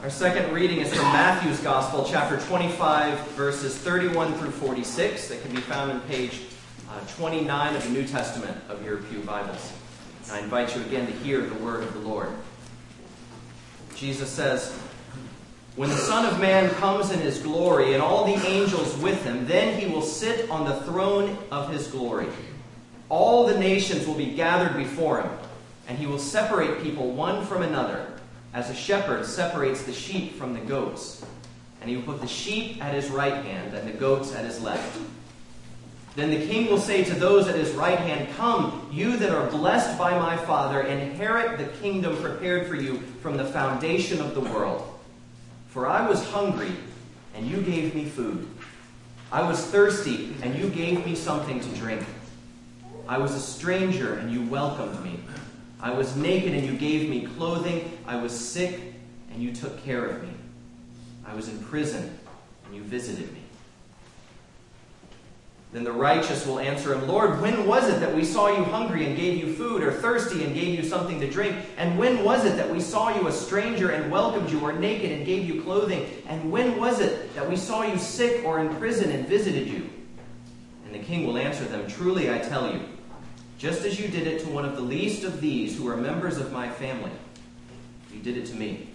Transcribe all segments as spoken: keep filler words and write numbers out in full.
Our second reading is from Matthew's Gospel, chapter twenty-five, verses thirty-one through forty-six. That can be found on page uh, twenty-nine of the New Testament of your pew Bibles. And I invite you again to hear the word of the Lord. Jesus says, "When the Son of Man comes in his glory and all the angels with him, then he will sit on the throne of his glory. All the nations will be gathered before him, and he will separate people one from another, as a shepherd separates the sheep from the goats. And he will put the sheep at his right hand and the goats at his left. Then the king will say to those at his right hand, 'Come, you that are blessed by my Father, inherit the kingdom prepared for you from the foundation of the world. For I was hungry, and you gave me food. I was thirsty, and you gave me something to drink. I was a stranger, and you welcomed me. I was naked, and you gave me clothing. I was sick, and you took care of me. I was in prison, and you visited me.' Then the righteous will answer him, 'Lord, when was it that we saw you hungry and gave you food, or thirsty and gave you something to drink? And when was it that we saw you a stranger and welcomed you, or naked and gave you clothing? And when was it that we saw you sick or in prison and visited you?' And the king will answer them, 'Truly I tell you, just as you did it to one of the least of these who are members of my family, you did it to me.'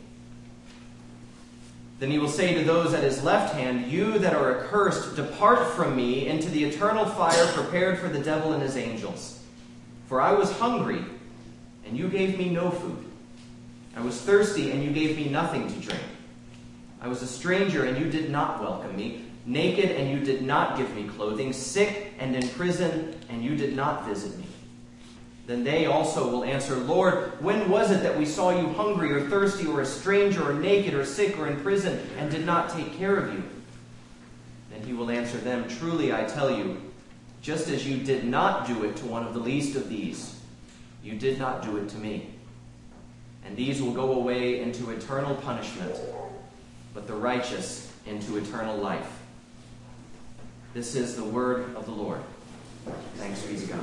Then he will say to those at his left hand, 'You that are accursed, depart from me into the eternal fire prepared for the devil and his angels. For I was hungry, and you gave me no food. I was thirsty, and you gave me nothing to drink. I was a stranger, and you did not welcome me. Naked, and you did not give me clothing. Sick and in prison, and you did not visit me.' Then they also will answer, 'Lord, when was it that we saw you hungry or thirsty or a stranger or naked or sick or in prison and did not take care of you?' Then he will answer them, 'Truly I tell you, just as you did not do it to one of the least of these, you did not do it to me. And these will go away into eternal punishment, but the righteous into eternal life.' This is the word of the Lord. Thanks be to God."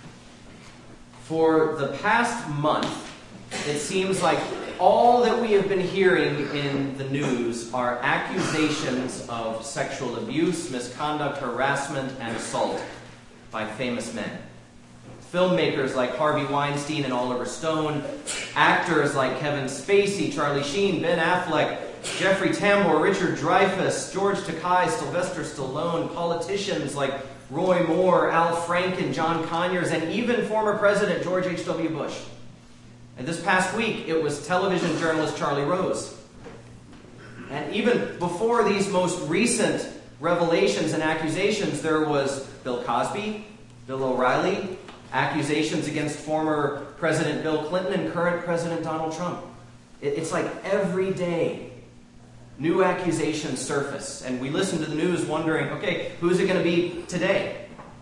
For the past month, it seems like all that we have been hearing in the news are accusations of sexual abuse, misconduct, harassment, and assault by famous men. Filmmakers like Harvey Weinstein and Oliver Stone, actors like Kevin Spacey, Charlie Sheen, Ben Affleck, Jeffrey Tambor, Richard Dreyfuss, George Takei, Sylvester Stallone, politicians like Roy Moore, Al Franken, John Conyers, and even former President George H W Bush. And this past week, it was television journalist Charlie Rose. And even before these most recent revelations and accusations, there was Bill Cosby, Bill O'Reilly, accusations against former President Bill Clinton and current President Donald Trump. It's like every day, new accusations surface, and we listen to the news wondering, okay, who's it going to be today?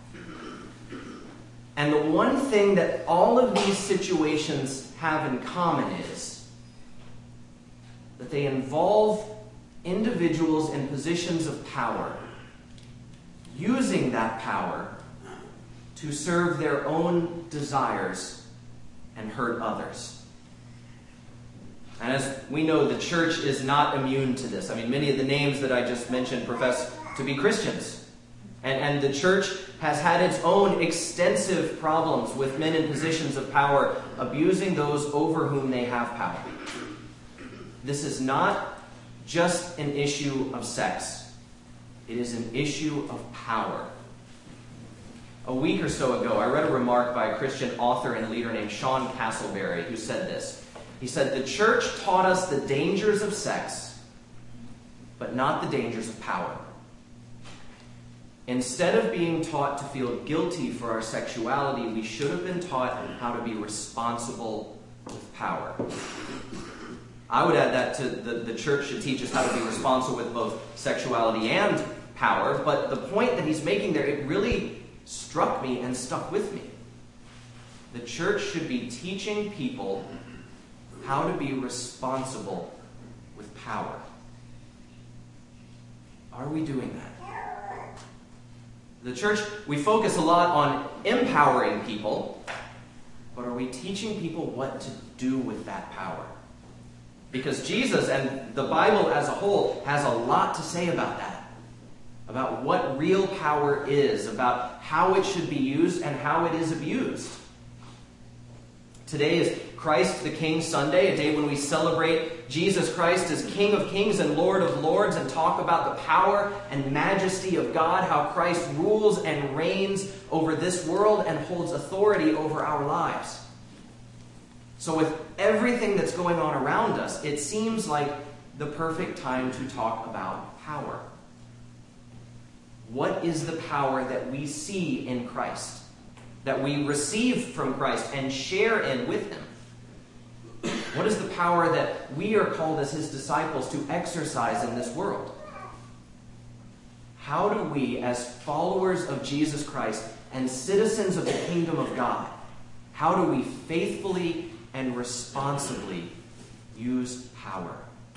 And the one thing that all of these situations have in common is that they involve individuals in positions of power, using that power to serve their own desires and hurt others. And as we know, the church is not immune to this. I mean, many of the names that I just mentioned profess to be Christians. And, and the church has had its own extensive problems with men in positions of power abusing those over whom they have power. This is not just an issue of sex. It is an issue of power. A week or so ago, I read a remark by a Christian author and leader named Sean Castleberry, who said this. He said, "The church taught us the dangers of sex, but not the dangers of power. Instead of being taught to feel guilty for our sexuality, we should have been taught how to be responsible with power." I would add that to the, the church should teach us how to be responsible with both sexuality and power, but the point that he's making there, it really struck me and stuck with me. The church should be teaching people how to be responsible with power. Are we doing that? The church, we focus a lot on empowering people, but are we teaching people what to do with that power? Because Jesus and the Bible as a whole has a lot to say about that. About what real power is, about how it should be used and how it is abused. Today is Christ the King Sunday, a day when we celebrate Jesus Christ as King of Kings and Lord of Lords and talk about the power and majesty of God, how Christ rules and reigns over this world and holds authority over our lives. So with everything that's going on around us, it seems like the perfect time to talk about power. What is the power that we see in Christ, that we receive from Christ and share in with him? What is the power that we are called as his disciples to exercise in this world? How do we, as followers of Jesus Christ and citizens of the kingdom of God, how do we faithfully and responsibly use power?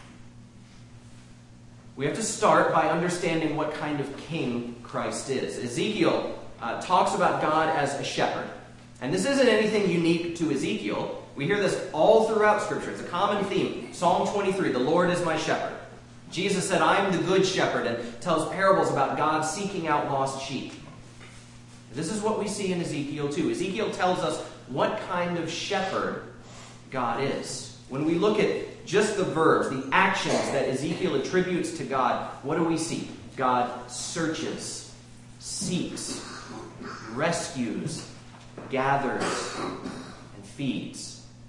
We have to start by understanding what kind of king Christ is. Ezekiel uh, talks about God as a shepherd. And this isn't anything unique to Ezekiel. We hear this all throughout Scripture. It's a common theme. Psalm twenty-three, the Lord is my shepherd. Jesus said, I am the good shepherd, and tells parables about God seeking out lost sheep. This is what we see in Ezekiel too. Ezekiel tells us what kind of shepherd God is. When we look at just the verbs, the actions that Ezekiel attributes to God, what do we see? God searches, seeks, rescues, gathers, and feeds.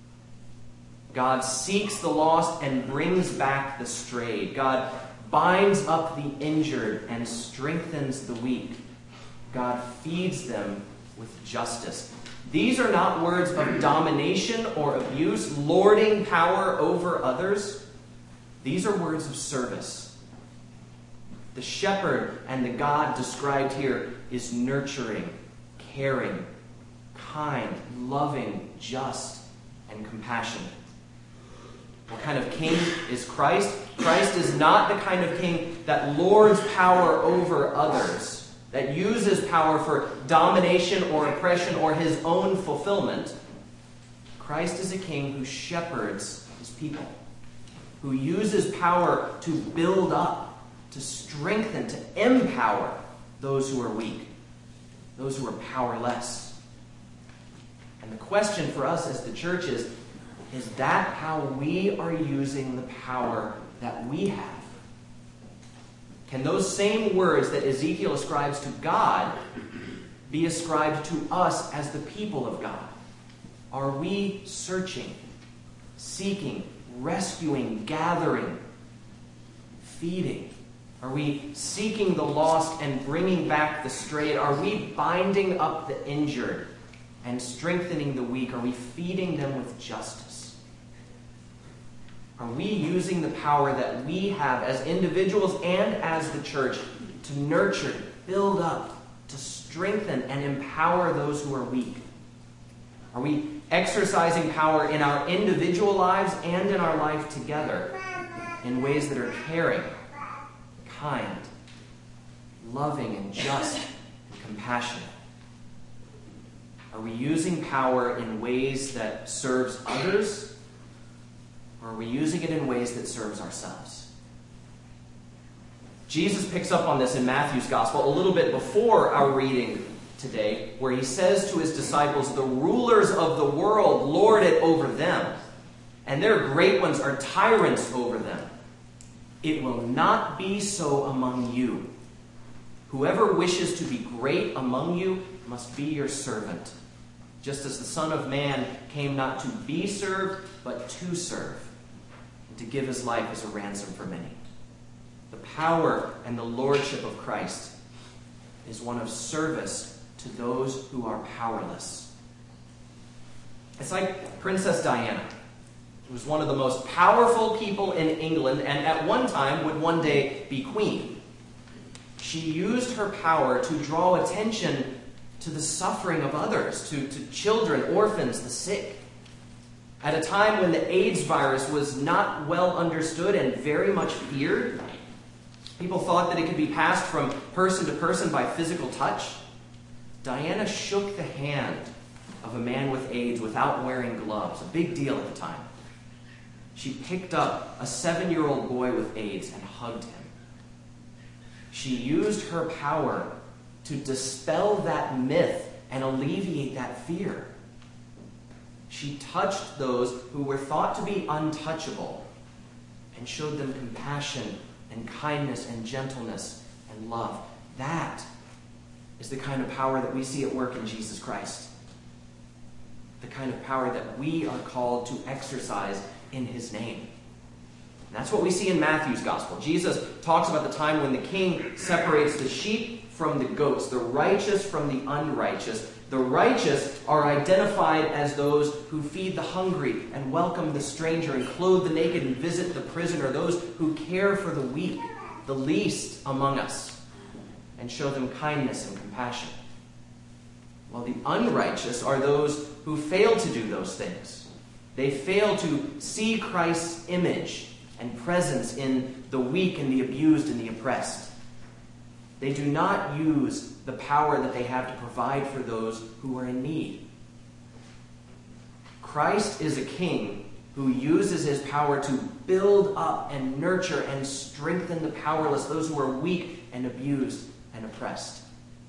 God seeks the lost and brings back the strayed. God binds up the injured and strengthens the weak. God feeds them with justice. These are not words of domination or abuse, lording power over others. These are words of service. The shepherd and the God described here is nurturing, caring, kind, loving, just, and compassionate. What kind of king is Christ? Christ is not the kind of king that lords power over others, that uses power for domination or oppression or his own fulfillment. Christ is a king who shepherds his people, who uses power to build up, to strengthen, to empower those who are weak, those who are powerless. And the question for us as the church is, is that how we are using the power that we have? Can those same words that Ezekiel ascribes to God be ascribed to us as the people of God? Are we searching, seeking, rescuing, gathering, feeding? Are we seeking the lost and bringing back the strayed? Are we binding up the injured and strengthening the weak? Are we feeding them with justice? Are we using the power that we have as individuals and as the church to nurture, build up, to strengthen and empower those who are weak? Are we exercising power in our individual lives and in our life together in ways that are caring, kind, loving, and just, and compassionate? Are we using power in ways that serves others? Or are we using it in ways that serves ourselves? Jesus picks up on this in Matthew's Gospel a little bit before our reading today, where he says to his disciples, the rulers of the world lord it over them, and their great ones are tyrants over them. It will not be so among you. Whoever wishes to be great among you must be your servant, just as the Son of Man came not to be served, but to serve, and to give his life as a ransom for many. The power and the lordship of Christ is one of service to those who are powerless. It's like Princess Diana, who was one of the most powerful people in England and at one time would one day be queen. She used her power to draw attention to the suffering of others, to, to children, orphans, the sick. At a time when the AIDS virus was not well understood and very much feared, people thought that it could be passed from person to person by physical touch. Diana shook the hand of a man with AIDS without wearing gloves, a big deal at the time. She picked up a seven-year-old boy with AIDS and hugged him. She used her power to dispel that myth and alleviate that fear. She touched those who were thought to be untouchable and showed them compassion and kindness and gentleness and love. That is the kind of power that we see at work in Jesus Christ. The kind of power that we are called to exercise in his name. And that's what we see in Matthew's gospel. Jesus talks about the time when the king separates the sheep from the goats, the righteous from the unrighteous. The righteous are identified as those who feed the hungry and welcome the stranger and clothe the naked and visit the prisoner, those who care for the weak, the least among us, and show them kindness and compassion. While the unrighteous are those who fail to do those things. They fail to see Christ's image and presence in the weak and the abused and the oppressed. They do not use the power that they have to provide for those who are in need. Christ is a king who uses his power to build up and nurture and strengthen the powerless, those who are weak and abused and oppressed.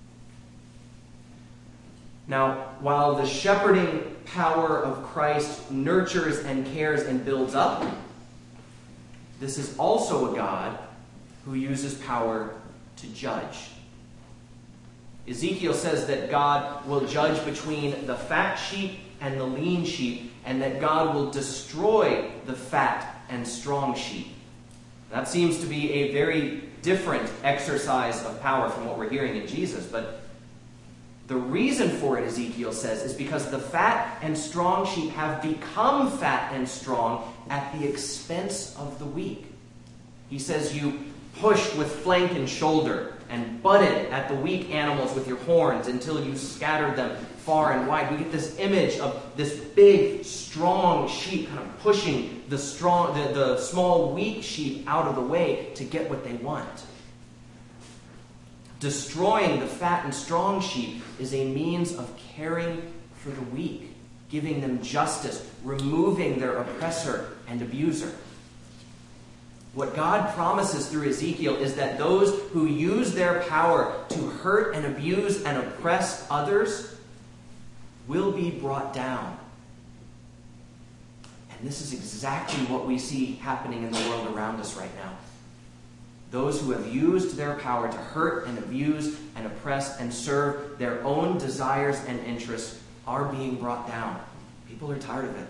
Now, while the shepherding power of Christ nurtures and cares and builds up, this is also a God who uses power to judge. Ezekiel says that God will judge between the fat sheep and the lean sheep, and that God will destroy the fat and strong sheep. That seems to be a very different exercise of power from what we're hearing in Jesus, but the reason for it, Ezekiel says, is because the fat and strong sheep have become fat and strong at the expense of the weak. He says you pushed with flank and shoulder and butted at the weak animals with your horns until you scattered them far and wide. We get this image of this big, strong sheep kind of pushing the strong, the, the small, weak sheep out of the way to get what they want. Destroying the fat and strong sheep is a means of caring for the weak, giving them justice, removing their oppressor and abuser. What God promises through Ezekiel is that those who use their power to hurt and abuse and oppress others will be brought down. And this is exactly what we see happening in the world around us right now. Those who have used their power to hurt and abuse and oppress and serve their own desires and interests are being brought down. People are tired of it.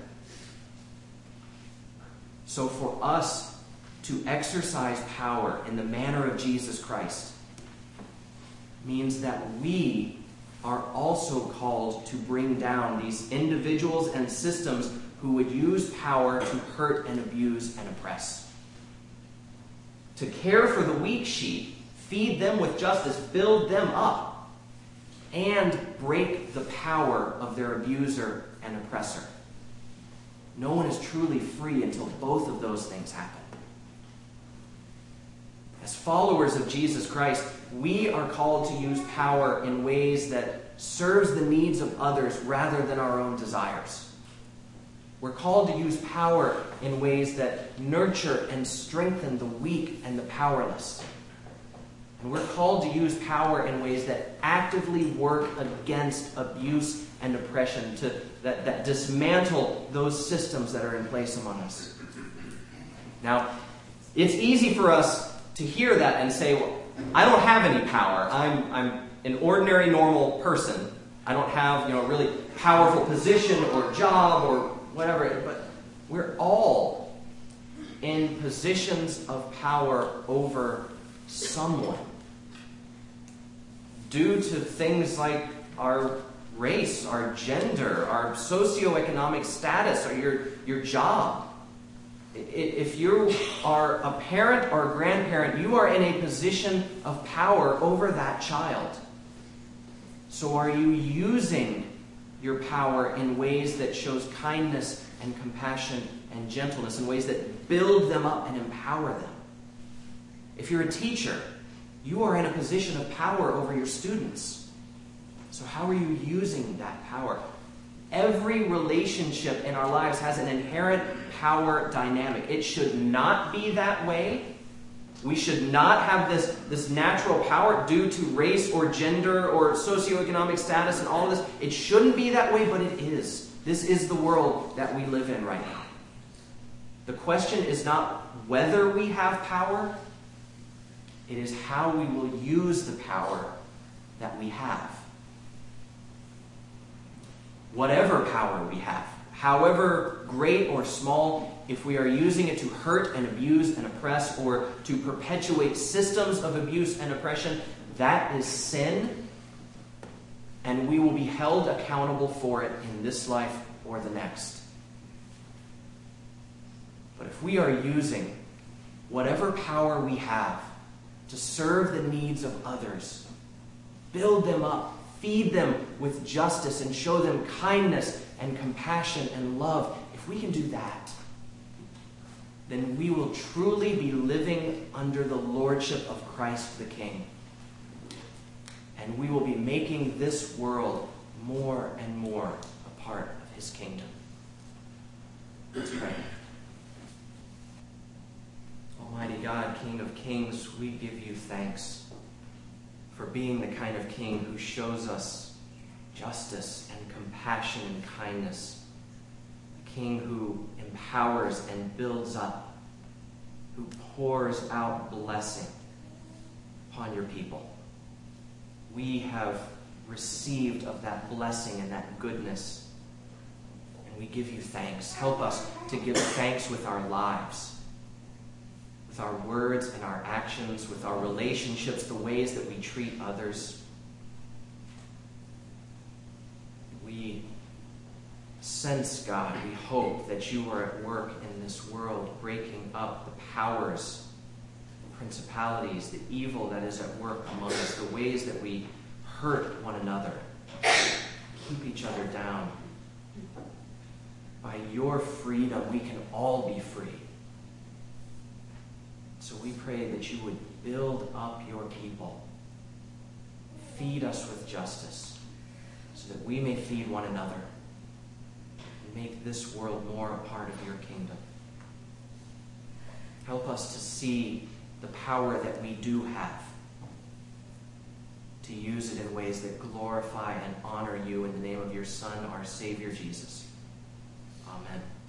So for us to exercise power in the manner of Jesus Christ means that we are also called to bring down these individuals and systems who would use power to hurt and abuse and oppress. To care for the weak sheep, feed them with justice, build them up, and break the power of their abuser and oppressor. No one is truly free until both of those things happen. As followers of Jesus Christ, we are called to use power in ways that serves the needs of others rather than our own desires. We're called to use power in ways that nurture and strengthen the weak and the powerless. And we're called to use power in ways that actively work against abuse and oppression, to that, that dismantle those systems that are in place among us. Now, it's easy for us to hear that and say, well, I don't have any power. I'm, I'm an ordinary, normal person. I don't have, you know, a really powerful position or job or whatever, but we're all in positions of power over someone due to things like our race, our gender, our socioeconomic status, or your, your job. If you are a parent or a grandparent, you are in a position of power over that child. So are you using your power in ways that shows kindness and compassion and gentleness, in ways that build them up and empower them? If you're a teacher, you are in a position of power over your students. So how are you using that power? Every relationship in our lives has an inherent power dynamic. It should not be that way. We should not have this, this natural power due to race or gender or socioeconomic status and all of this. It shouldn't be that way, but it is. This is the world that we live in right now. The question is not whether we have power. It is how we will use the power that we have. Whatever power we have, however great or small, if we are using it to hurt and abuse and oppress or to perpetuate systems of abuse and oppression, that is sin, and we will be held accountable for it in this life or the next. But if we are using whatever power we have to serve the needs of others, build them up, feed them with justice, and show them kindness and compassion and love, if we can do that, then we will truly be living under the lordship of Christ the King. And we will be making this world more and more a part of his kingdom. Let's pray. Almighty God, King of kings, we give you thanks for being the kind of king who shows us justice and compassion and kindness. A king who empowers and builds up, who pours out blessing upon your people. We have received of that blessing and that goodness, and we give you thanks. Help us to give thanks with our lives, with our words and our actions, with our relationships, the ways that we treat others. We sense, God, we hope that you are at work in this world, breaking up the powers, the principalities, the evil that is at work among us, the ways that we hurt one another, keep each other down. By your freedom, we can all be free. So we pray that you would build up your people, feed us with justice, so that we may feed one another and make this world more a part of your kingdom. Help us to see the power that we do have, to use it in ways that glorify and honor you in the name of your Son, our Savior, Jesus. Amen.